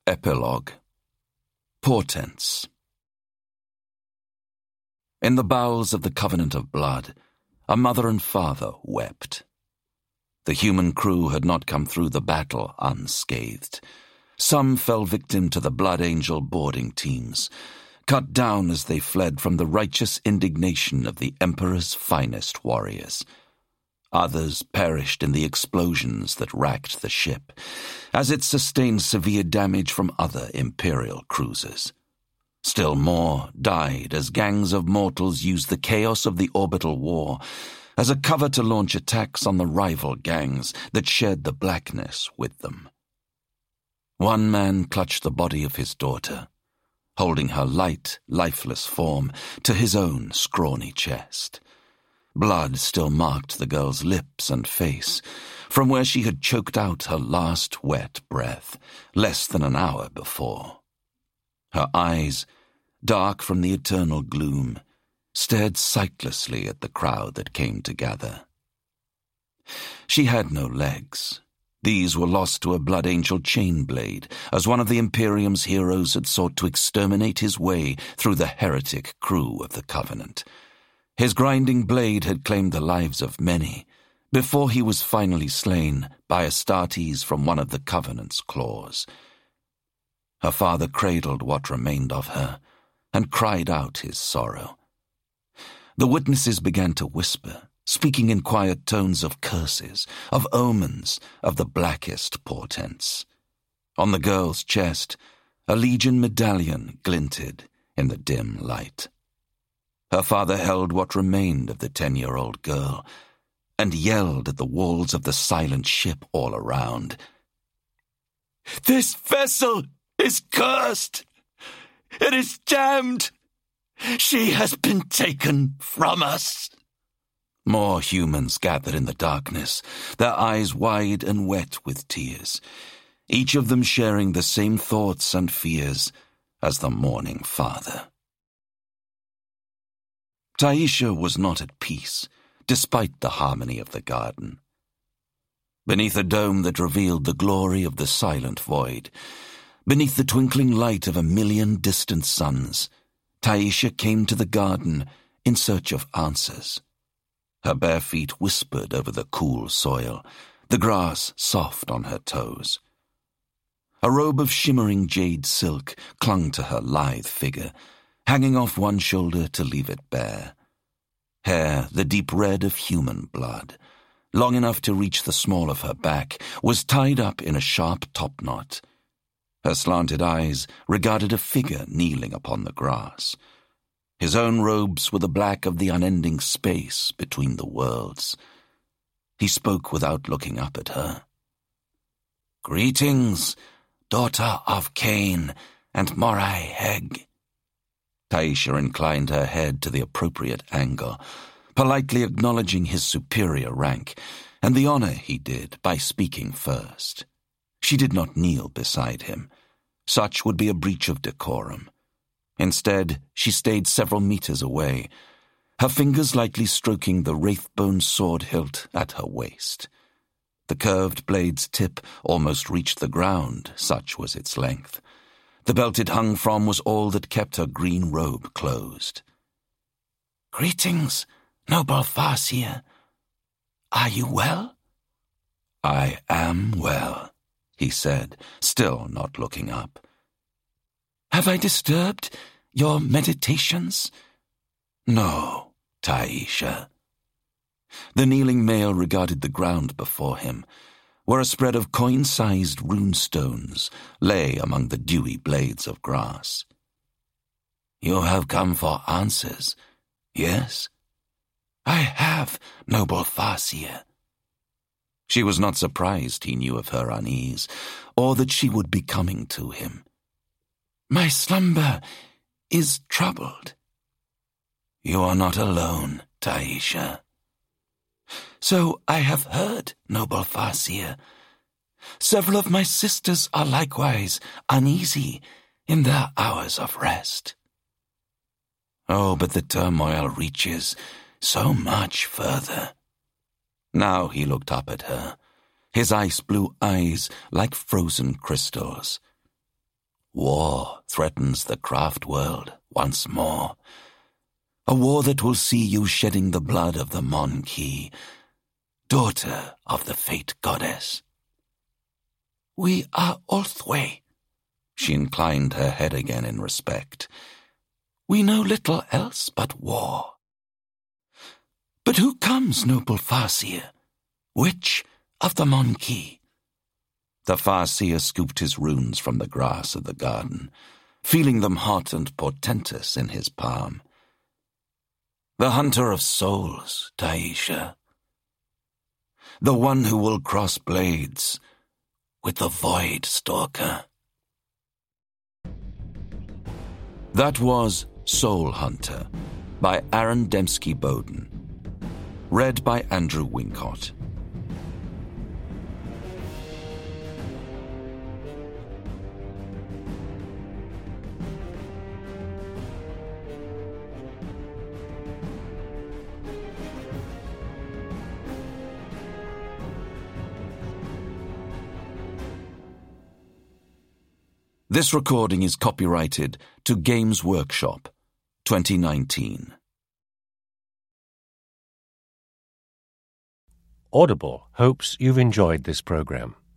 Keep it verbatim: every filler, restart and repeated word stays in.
Epilogue. Portents. In the bowels of the Covenant of Blood, a mother and father wept. The human crew had not come through the battle unscathed. Some fell victim to the Blood Angel boarding teams, cut down as they fled from the righteous indignation of the Emperor's finest warriors. Others perished in the explosions that racked the ship, as it sustained severe damage from other Imperial cruisers. Still more died as gangs of mortals used the chaos of the orbital war as a cover to launch attacks on the rival gangs that shared the blackness with them. One man clutched the body of his daughter, holding her light, lifeless form to his own scrawny chest. Blood still marked the girl's lips and face, from where she had choked out her last wet breath, less than an hour before. Her eyes, dark from the eternal gloom, stared sightlessly at the crowd that came to gather. She had no legs. These were lost to a Blood Angel chain blade, as one of the Imperium's heroes had sought to exterminate his way through the heretic crew of the Covenant. His grinding blade had claimed the lives of many, before he was finally slain by Astartes from one of the Covenant's claws. Her father cradled what remained of her, and cried out his sorrow. The witnesses began to whisper, speaking in quiet tones of curses, of omens, of the blackest portents. On the girl's chest, a Legion medallion glinted in the dim light. Her father held what remained of the ten-year-old girl, and yelled at the walls of the silent ship all around. "This vessel is cursed! It is damned! She has been taken from us!" More humans gathered in the darkness, their eyes wide and wet with tears, each of them sharing the same thoughts and fears as the mourning father. Taisha was not at peace, despite the harmony of the garden. Beneath a dome that revealed the glory of the silent void, beneath the twinkling light of a million distant suns, Taisha came to the garden in search of answers. Her bare feet whispered over the cool soil, the grass soft on her toes. A robe of shimmering jade silk clung to her lithe figure, hanging off one shoulder to leave it bare. Hair, the deep red of human blood, long enough to reach the small of her back, was tied up in a sharp topknot. Her slanted eyes regarded a figure kneeling upon the grass. His own robes were the black of the unending space between the worlds. He spoke without looking up at her. "Greetings, daughter of Cain and Morai Heg." Taisha inclined her head to the appropriate angle, politely acknowledging his superior rank and the honor he did by speaking first. She did not kneel beside him. Such would be a breach of decorum. Instead, she stayed several meters away, her fingers lightly stroking the wraithbone sword hilt at her waist. The curved blade's tip almost reached the ground, such was its length. The belt it hung from was all that kept her green robe closed. "Greetings, noble Farseer. Are you well?" "I am well," he said, still not looking up. "Have I disturbed your meditations?" "No, Taisha." The kneeling male regarded the ground before him, where a spread of coin-sized runestones lay among the dewy blades of grass. "You have come for answers, yes?" "I have, noble Farseer." She was not surprised he knew of her unease, or that she would be coming to him. "My slumber is troubled." "You are not alone, Taisha." "So I have heard, noble Farseer. Several of my sisters are likewise uneasy in their hours of rest." "Oh, but the turmoil reaches so much further." Now he looked up at her, his ice-blue eyes like frozen crystals. war threatens the craft world once more. A war that will see you shedding the blood of the Mon-Ki, daughter of the Fate Goddess. We are Orthway. She inclined her head again in respect. We know little else but war. But who comes, noble Farseer? Which of the Mon-Ki? The Farseer scooped his runes from the grass of the garden, feeling them hot and portentous in his palm. The hunter of souls, Taisha. The one who will cross blades with the Void Stalker. That was Soul Hunter by Aaron Dembski Bowden. Read by Andrew Wincott. This recording is copyrighted to Games Workshop, twenty nineteen. Audible hopes you've enjoyed this program.